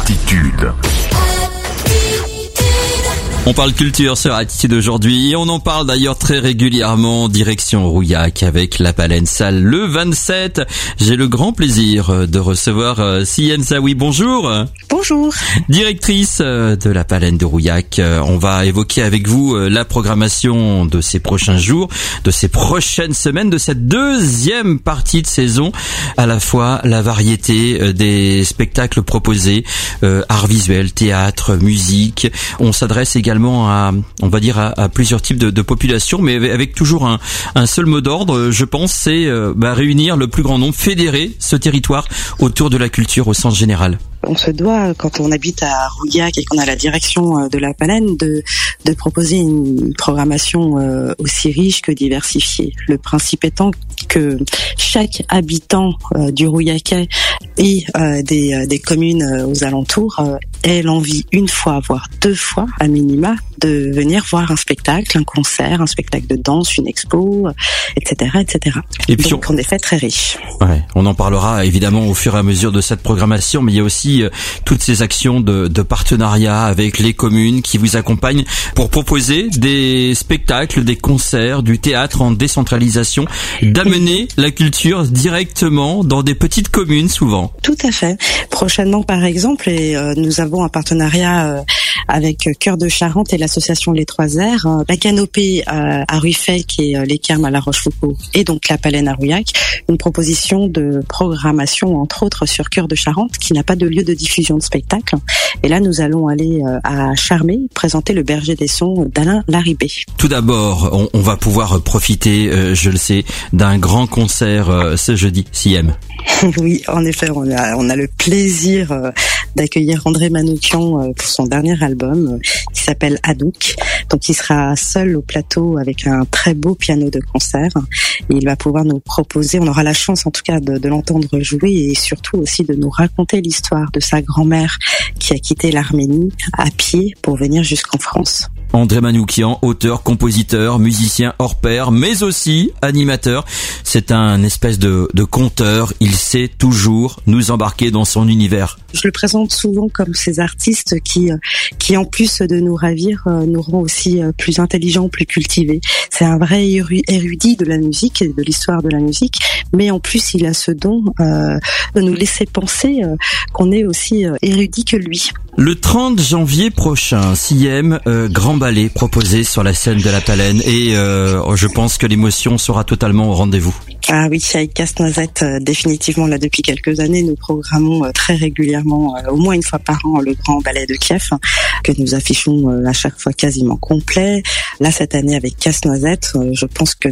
Attitude. On parle culture sur Attitude aujourd'hui et on en parle d'ailleurs très régulièrement direction Rouillac avec la Palaine Salle le 27. J'ai le grand plaisir de recevoir Siem Zaoui. Bonjour. Bonjour. Directrice de la Palaine de Rouillac. On va évoquer avec vous la programmation de ces prochains jours, de ces prochaines semaines, de cette deuxième partie de saison. À la fois la variété des spectacles proposés, art visuel, théâtre, musique. On s'adresse également à plusieurs types de populations, mais avec toujours un seul mot d'ordre, je pense, c'est réunir le plus grand nombre, fédérer ce territoire autour de la culture au sens général. On se doit, quand on habite à Rouillac et qu'on a la direction de la Palaine, de proposer une programmation aussi riche que diversifiée. Le principe étant que chaque habitant du Rouillacais et des communes aux alentours ait l'envie une fois, voire deux fois à minima, de venir voir un spectacle, un concert, un spectacle de danse, une expo, etc., etc. Et puis donc on est fait très riche. Ouais, on en parlera évidemment au fur et à mesure de cette programmation, mais il y a aussi toutes ces actions de partenariat avec les communes qui vous accompagnent pour proposer des spectacles, des concerts, du théâtre en décentralisation, d'amener la culture directement dans des petites communes souvent. Tout à fait. Prochainement par exemple, et nous avons un partenariat avec Cœur de Charente et l'association Les Trois Airs, la Canopée à Ruffec et les Carmes à La Rochefoucauld et donc la Palaine à Rouillac, une proposition de programmation entre autres sur Cœur de Charente qui n'a pas de lieu de diffusion de spectacle. Et là nous allons aller à Charmey présenter le Berger des Sons d'Alain Larribé. Tout d'abord, on va pouvoir profiter, je le sais, d'un grand concert ce jeudi, Siem. Oui, en effet, on a le plaisir d'accueillir André Manoukian pour son dernier album qui s'appelle Hadouk. Donc il sera seul au plateau avec un très beau piano de concert et il va pouvoir nous proposer, on aura la chance en tout cas de l'entendre jouer et surtout aussi de nous raconter l'histoire de sa grand-mère qui a quitté l'Arménie à pied pour venir jusqu'en France. André Manoukian, auteur, compositeur, musicien hors pair, mais aussi animateur. C'est un espèce de conteur. Il sait toujours nous embarquer dans son univers. Je le présente souvent comme ces artistes qui en plus de nous ravir, nous rend aussi plus intelligents, plus cultivés. C'est un vrai érudit de la musique et de l'histoire de la musique, mais en plus il a ce don de nous laisser penser qu'on est aussi érudit que lui. Le 30 janvier prochain, Siem, grand ballet proposé sur la scène de la Palaine et je pense que l'émotion sera totalement au rendez-vous. Ah oui, avec Casse-Noisette, définitivement, là, depuis quelques années, nous programmons très régulièrement, au moins une fois par an, le Grand Ballet de Kiev, que nous affichons à chaque fois quasiment complet. Là, cette année, avec Casse-Noisette, je pense que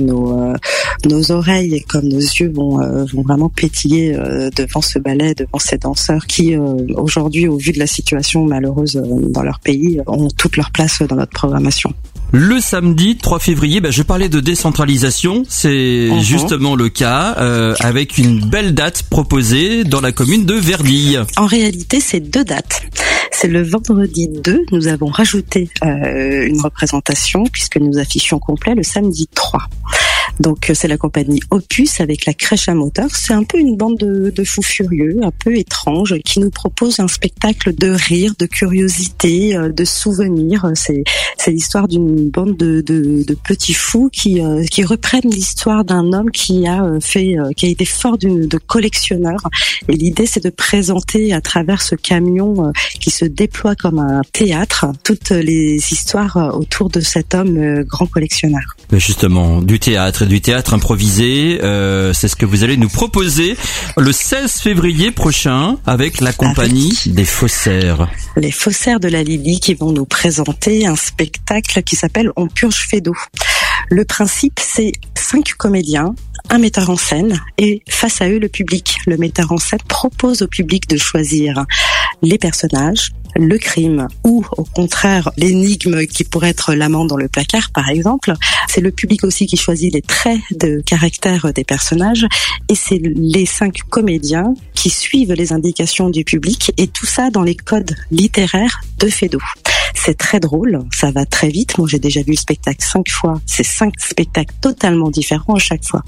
nos oreilles comme nos yeux vont vraiment pétiller devant ce ballet, devant ces danseurs qui, aujourd'hui, au vu de la situation malheureuse dans leur pays, ont toute leur place dans notre programmation. Le samedi 3 février, je parlais de décentralisation, c'est justement le cas, avec une belle date proposée dans la commune de Verdilles. En réalité, c'est deux dates. C'est le vendredi 2, nous avons rajouté une représentation puisque nous affichions complet le samedi 3. Donc c'est la compagnie Opus avec la crèche à moteur. C'est un peu une bande de fous furieux, un peu étrange, qui nous propose un spectacle de rire, de curiosité, de souvenirs. C'est l'histoire d'une bande de petits fous qui reprennent l'histoire d'un homme qui a été fort de collectionneur. Et l'idée c'est de présenter à travers ce camion qui se déploie comme un théâtre toutes les histoires autour de cet homme grand collectionneur. Mais justement, du théâtre improvisé, c'est ce que vous allez nous proposer le 16 février prochain avec la compagnie des Faussaires. Les Faussaires de la Lily qui vont nous présenter un spectacle qui s'appelle On purge fait d'eau. Le principe, c'est 5 comédiens, un metteur en scène et face à eux le public. Le metteur en scène propose au public de choisir les personnages, le crime ou au contraire l'énigme qui pourrait être l'amant dans le placard par exemple. C'est le public aussi qui choisit les traits de caractère des personnages et c'est les 5 comédiens qui suivent les indications du public et tout ça dans les codes littéraires de Feydeau. C'est très drôle, ça va très vite. Moi j'ai déjà vu le spectacle 5 fois, c'est 5 spectacles totalement différents à chaque fois.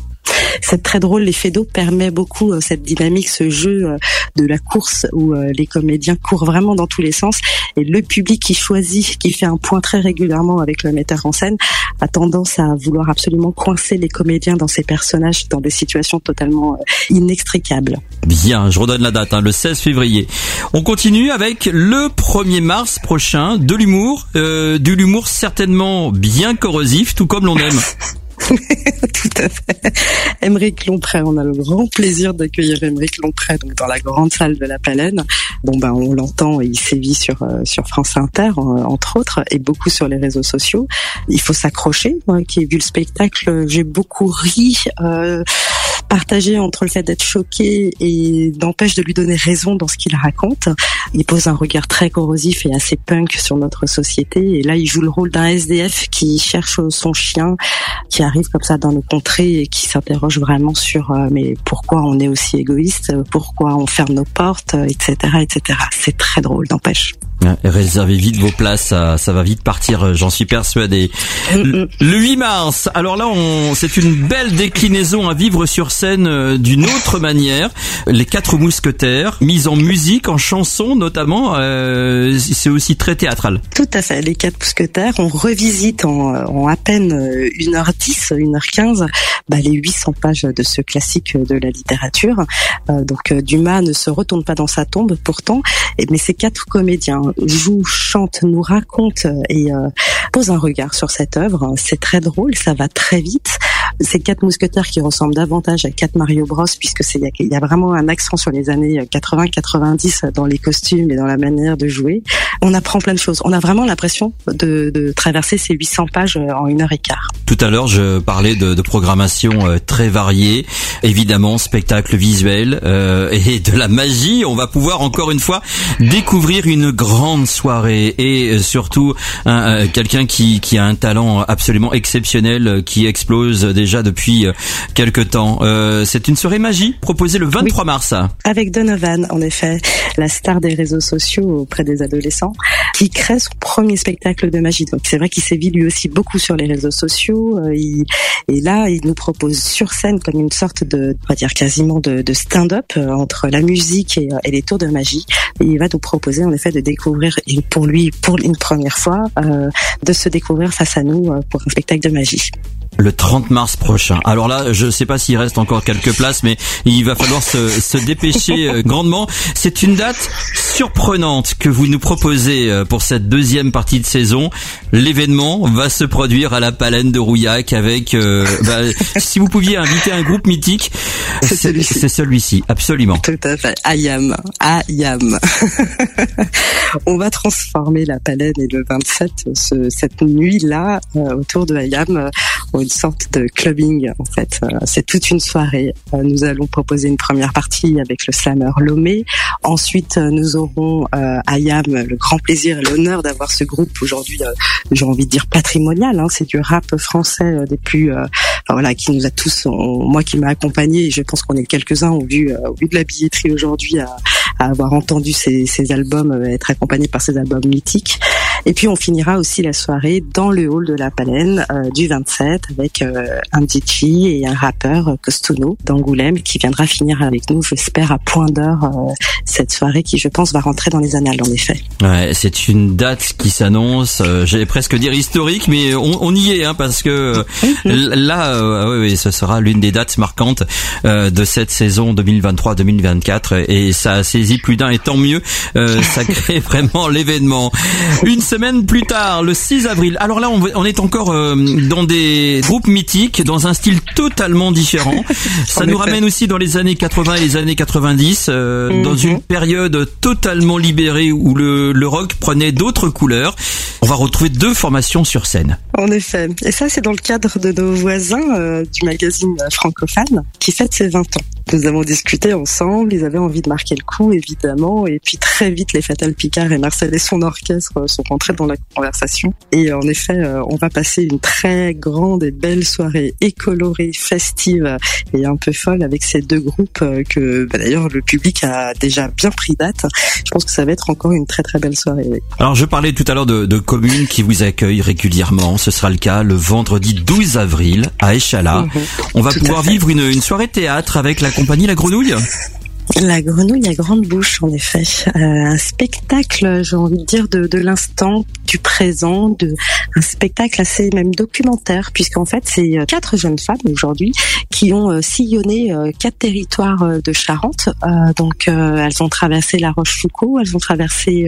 C'est très drôle, l'effet d'eau permet beaucoup cette dynamique, ce jeu de la course où les comédiens courent vraiment dans tous les sens et le public qui choisit, qui fait un point très régulièrement avec le metteur en scène, a tendance à vouloir absolument coincer les comédiens dans ces personnages dans des situations totalement inextricables. Bien, je redonne la date, le 16 février. On continue avec le 1er mars prochain, de l'humour, certainement bien corrosif, tout comme l'on aime. Tout à fait. Aymeric Lomprey, on a le grand plaisir d'accueillir Aymeric Lomprey donc dans la grande salle de la Palenne. On l'entend, il sévit sur France Inter entre autres et beaucoup sur les réseaux sociaux. Il faut s'accrocher. Moi qui ai vu le spectacle, j'ai beaucoup ri, partagé entre le fait d'être choqué et n'empêche de lui donner raison dans ce qu'il raconte. Il pose un regard très corrosif et assez punk sur notre société et là il joue le rôle d'un SDF qui cherche son chien, qui arrive comme ça dans nos contrées et qui s'interroge vraiment sur mais pourquoi on est aussi égoïste, pourquoi on ferme nos portes, etc., etc. C'est très drôle, n'empêche. Réservez vite vos places, ça va vite partir, j'en suis persuadé. Le 8 mars, alors là c'est une belle déclinaison à vivre sur scène d'une autre manière. Les 4 mousquetaires, mise en musique, en chanson notamment, c'est aussi très théâtral. Tout à fait, les 4 mousquetaires, on revisite en à peine 1h10, 1h15, les 800 pages de ce classique de la littérature. Donc Dumas ne se retourne pas dans sa tombe pourtant, mais ces 4 comédiens joue, chante, nous raconte et pose un regard sur cette œuvre. C'est très drôle, ça va très vite. Ces 4 mousquetaires qui ressemblent davantage à 4 Mario Bros puisque il y a vraiment un accent sur les années 80-90 dans les costumes et dans la manière de jouer. On apprend plein de choses. On a vraiment l'impression de traverser ces 800 pages en 1h15. Tout à l'heure, je parlais de programmation très variée, évidemment spectacle visuel et de la magie. On va pouvoir encore une fois découvrir une grande soirée et surtout quelqu'un qui a un talent absolument exceptionnel qui explose déjà depuis quelque temps. C'est une soirée magie proposée le 23 mars. Avec Donovan, en effet, la star des réseaux sociaux auprès des adolescents, qui crée son premier spectacle de magie. Donc c'est vrai qu'il sévit lui aussi beaucoup sur les réseaux sociaux. Et là, il nous propose sur scène comme une sorte de, on va dire quasiment de stand-up entre la musique et les tours de magie. Et il va nous proposer en effet de découvrir, et pour lui, pour une première fois, de se découvrir face à nous pour un spectacle de magie. Le 30 mars prochain. Alors là, je sais pas s'il reste encore quelques places, mais il va falloir se dépêcher grandement. C'est une date surprenante que vous nous proposez pour cette deuxième partie de saison. L'événement va se produire à la Palenne de Rouillac avec, si vous pouviez inviter un groupe mythique, c'est celui-ci, absolument. Tout à fait. Ayam. On va transformer la Palenne et le 27, cette nuit-là, autour de Ayam, en une sorte de clubbing, en fait. C'est toute une soirée. Nous allons proposer une première partie avec le slammer Lomé. Ensuite, nous aurons Ayam, le grand plaisir et l'honneur d'avoir ce groupe aujourd'hui, j'ai envie de dire patrimonial. C'est du rap français des plus, qui nous a tous, moi qui m'a accompagné, et je pense qu'on est quelques-uns au vu de la billetterie aujourd'hui à avoir entendu ces albums, être accompagnés par ces albums mythiques. Et puis on finira aussi la soirée dans le hall de la Palenne du 27 avec un DJ et un rappeur Costono d'Angoulême qui viendra finir avec nous, j'espère, à point d'heure cette soirée qui, je pense, va rentrer dans les annales, en effet. Ouais, c'est une date qui s'annonce, j'allais presque dire historique, mais on y est, parce que là, oui, ce sera l'une des dates marquantes de cette saison 2023-2024 et ça a saisi plus d'un et tant mieux, ça crée vraiment l'événement. Une semaine plus tard, le 6 avril. Alors là, on est encore dans des groupes mythiques, dans un style totalement différent. Ça nous ramène aussi dans les années 80 et les années 90, dans une période totalement libérée où le rock prenait d'autres couleurs. On va retrouver 2 formations sur scène. En effet. Et ça, c'est dans le cadre de nos voisins du magazine Francophone qui fête ses 20 ans. Nous avons discuté ensemble, ils avaient envie de marquer le coup, évidemment, et puis très vite, les Fatal Picard et Marcel et son orchestre sont rentrés dans la conversation. Et en effet, on va passer une très grande et belle soirée écolorée, festive et un peu folle avec ces 2 groupes que, d'ailleurs, le public a déjà bien pris date. Je pense que ça va être encore une très très belle soirée. Alors, je parlais tout à l'heure de commune qui vous accueille régulièrement. Ce sera le cas le vendredi 12 avril à Échalas. On va pouvoir vivre une soirée théâtre avec la compagnie La Grenouille. La Grenouille à grande bouche, en effet. Un spectacle, j'ai envie de dire, de l'instant, du présent, un spectacle assez même documentaire, puisqu'en fait, c'est 4 jeunes femmes aujourd'hui qui ont sillonné 4 territoires de Charente. Donc, elles ont traversé La Rochefoucauld, elles ont traversé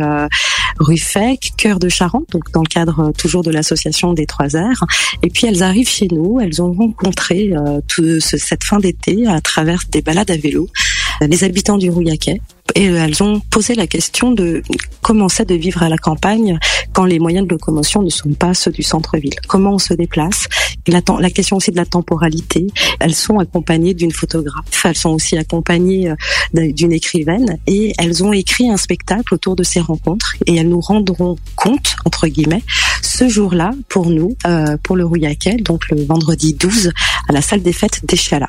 Ruffec, Cœur de Charente, donc dans le cadre toujours de l'association des 3 R. Et puis, elles arrivent chez nous, elles ont rencontré cette fin d'été à travers des balades à vélo les habitants du Rouillaquet, et elles ont posé la question de comment c'est de vivre à la campagne quand les moyens de locomotion ne sont pas ceux du centre-ville. Comment on se déplace, la question aussi de la temporalité. Elles sont accompagnées d'une photographe, elles sont aussi accompagnées d'une écrivaine, et elles ont écrit un spectacle autour de ces rencontres, et elles nous rendront compte, entre guillemets, ce jour-là pour nous, pour le Rouillaquet, donc le vendredi 12 à la salle des fêtes d'Échalas.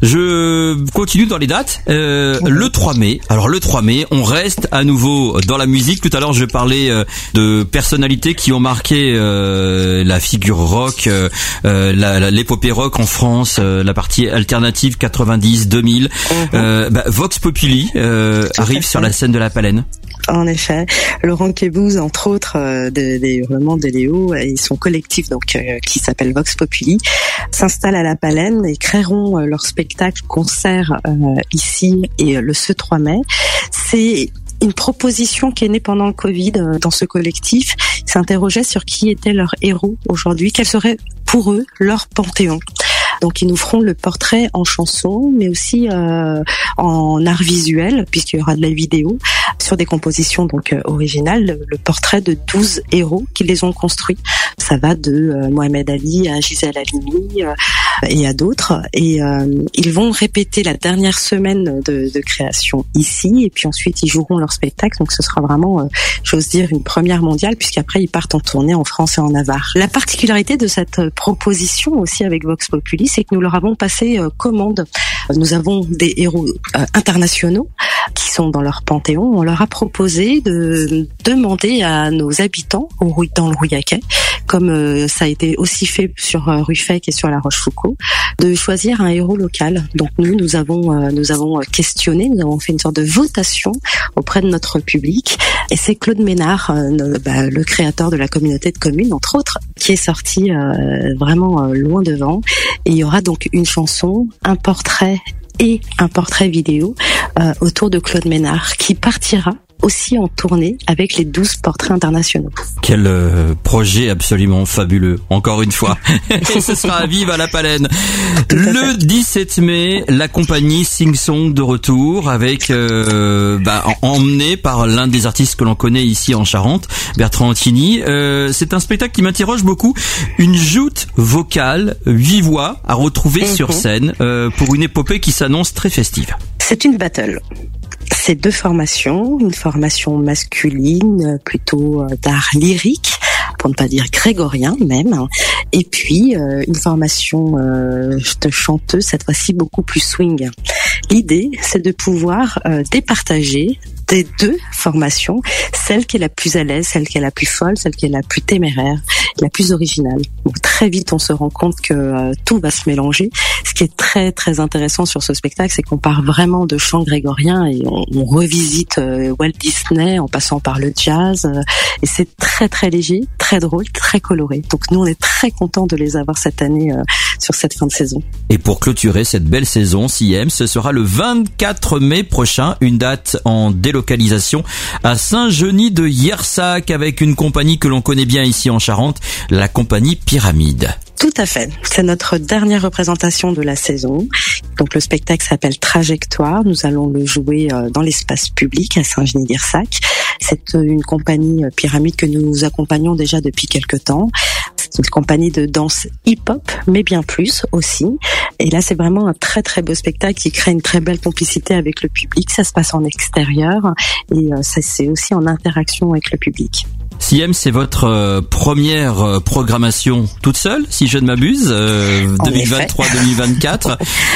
Je continue dans les dates. Le 3 mai. Alors le 3 mai, on reste à nouveau dans la musique. Tout à l'heure, je parlais de personnalités qui ont marqué la figure rock, l'épopée rock en France, la partie alternative 90-2000. Vox Populi arrive sur la scène de la Palenne. En effet, Laurent Québouze, entre autres, des Hurlements de Léo et son collectif donc qui s'appelle Vox Populi, s'installent à la Palenne et créeront leur spectacle-concert ici et ce 3 mai. C'est une proposition qui est née pendant le Covid dans ce collectif. Ils s'interrogeaient sur qui étaient leurs héros aujourd'hui, quel serait pour eux leur panthéon. Donc ils nous feront le portrait en chanson, mais aussi en art visuel, puisqu'il y aura de la vidéo, sur des compositions donc originales, le portrait de 12 héros qui les ont construits. Ça va de Mohamed Ali à Gisèle Halimi et à d'autres. Et ils vont répéter la dernière semaine de création ici, et puis ensuite ils joueront leur spectacle. Donc ce sera vraiment, j'ose dire, une première mondiale, puisqu'après ils partent en tournée en France et en Navarre. La particularité de cette proposition aussi avec Vox Populi, c'est que nous leur avons passé commande. Nous avons des héros internationaux qui sont dans leur panthéon. On leur a proposé de demander à nos habitants dans le Rouillaquet, comme ça a été aussi fait sur Ruffec et sur La Rochefoucauld, de choisir un héros local. Donc nous avons questionné, nous avons fait une sorte de votation auprès de notre public, et c'est Claude Ménard, le créateur de la communauté de communes, entre autres, qui est sorti vraiment loin devant. Et il y aura donc une chanson, un portrait et un portrait vidéo autour de Claude Ménard, qui partira aussi en tournée avec les 12 portraits internationaux. Quel projet absolument fabuleux, encore une fois. Et ce sera à Vive à la Palenne. Le 17 mai, la compagnie Sing Song de retour avec emmené par l'un des artistes que l'on connaît ici en Charente, Bertrand Antini. C'est un spectacle qui m'interroge beaucoup. Une joute vocale, 8 voix à retrouver sur scène pour une épopée qui s'annonce très festive. C'est une battle. C'est 2 formations, une formation masculine, plutôt d'art lyrique, pour ne pas dire grégorien même, et puis une formation de chanteuse, cette fois-ci beaucoup plus swing. L'idée, c'est de pouvoir départager des 2 formations, celle qui est la plus à l'aise, celle qui est la plus folle, celle qui est la plus téméraire, la plus originale. Donc très vite, on se rend compte que tout va se mélanger. Ce qui est très très intéressant sur ce spectacle, c'est qu'on part vraiment de chants grégoriens et on revisite Walt Disney en passant par le jazz. Et c'est très très léger, très drôle, très coloré. Donc nous, on est très contents de les avoir cette année sur cette fin de saison. Et pour clôturer cette belle saison, CIM, ce sera le 24 mai prochain, une date en délocalisation à Saint-Genis de Yersac avec une compagnie que l'on connaît bien ici en Charente, la compagnie Pyramide. Tout à fait. C'est notre dernière représentation de la saison. Donc le spectacle s'appelle Trajectoire. Nous allons le jouer dans l'espace public à Saint-Genis-d'Irsac. C'est une compagnie Pyramide que nous accompagnons déjà depuis quelque temps. C'est une compagnie de danse hip-hop, mais bien plus aussi. Et là, c'est vraiment un très très beau spectacle qui crée une très belle complicité avec le public. Ça se passe en extérieur et ça c'est aussi en interaction avec le public. Siem, c'est votre première programmation toute seule, si je ne m'abuse, 2023-2024.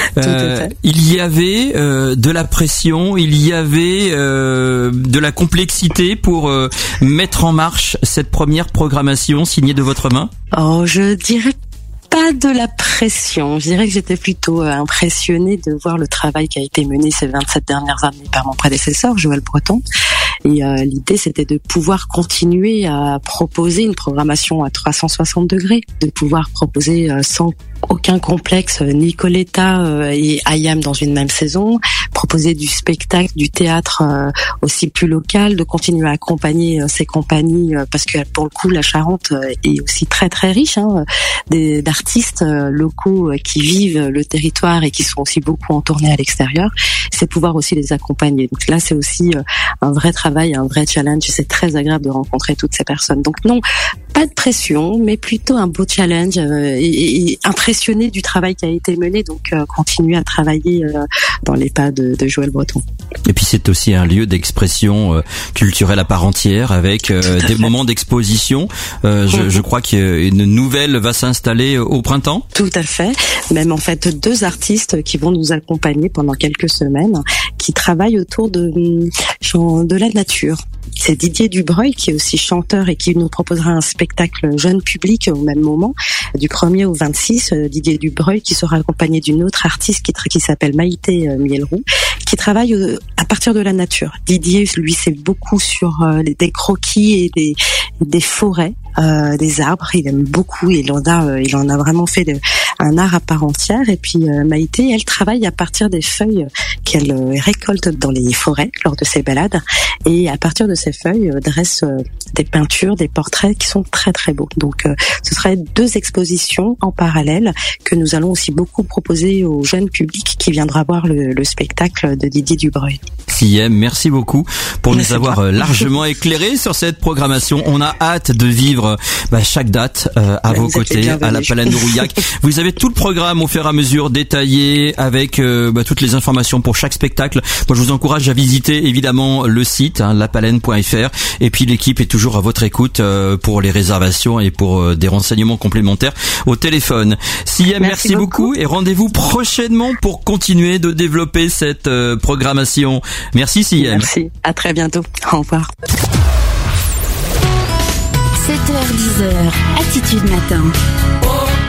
Il y avait de la pression, il y avait de la complexité pour mettre en marche cette première programmation signée de votre main. Oh, je dirais pas de la pression. Je dirais que j'étais plutôt impressionnée de voir le travail qui a été mené ces 27 dernières années par mon prédécesseur, Joël Breton. Et l'idée, c'était de pouvoir continuer à proposer une programmation à 360 degrés, de pouvoir proposer sans aucun complexe Nicoletta et Ayam dans une même saison, proposer du spectacle, du théâtre aussi plus local, de continuer à accompagner ces compagnies parce que pour le coup la Charente est aussi très très riche d'artistes locaux qui vivent le territoire et qui sont aussi beaucoup en tournée à l'extérieur. C'est pouvoir aussi les accompagner. Donc là c'est aussi un vrai travail, un vrai challenge. C'est très agréable de rencontrer toutes ces personnes. Donc non, pas de pression, mais plutôt un beau challenge et impressionné du travail qui a été mené. Donc continuer à travailler dans les pas de Joël Breton. Et puis c'est aussi un lieu d'expression culturelle à part entière avec des moments d'exposition. Je crois qu'une nouvelle va s'installer au printemps. Tout à fait. Même en fait 2 artistes qui vont nous accompagner pendant quelques semaines, qui travaillent autour de la nature. C'est Didier Dubreuil qui est aussi chanteur et qui nous proposera un spectacle jeune public au même moment, du 1er au 26. Didier Dubreuil qui sera accompagné d'une autre artiste qui s'appelle Maïté Mielroux, qui travaille à partir de la nature. Didier, lui, c'est beaucoup sur des croquis et des forêts, des arbres. Il aime beaucoup. Il en a vraiment fait un art à part entière. Et puis Maïté, elle travaille à partir des feuilles qu'elle récolte dans les forêts lors de ses balades. Et à partir de ces feuilles, dresse des peintures, des portraits qui sont très très beaux. Donc ce seraient 2 expositions en parallèle que nous allons aussi beaucoup proposer au jeune public qui viendra voir le spectacle de Didier Dubreuil. Siem, merci beaucoup pour nous avoir largement éclairé sur cette programmation. On a hâte de vivre chaque date à vos côtés à la Palenne de Rouillac. Vous avez tout le programme au fur et à mesure détaillé avec toutes les informations pour chaque spectacle. Moi, je vous encourage à visiter évidemment le site lapalenne.fr et puis l'équipe est toujours à votre écoute pour les réservations et pour des renseignements complémentaires au téléphone. Siem, merci beaucoup et rendez-vous prochainement pour continuer de développer cette programmation. Merci Siem. Merci, à très bientôt. Au revoir. 7h-10h, Attitude Matin.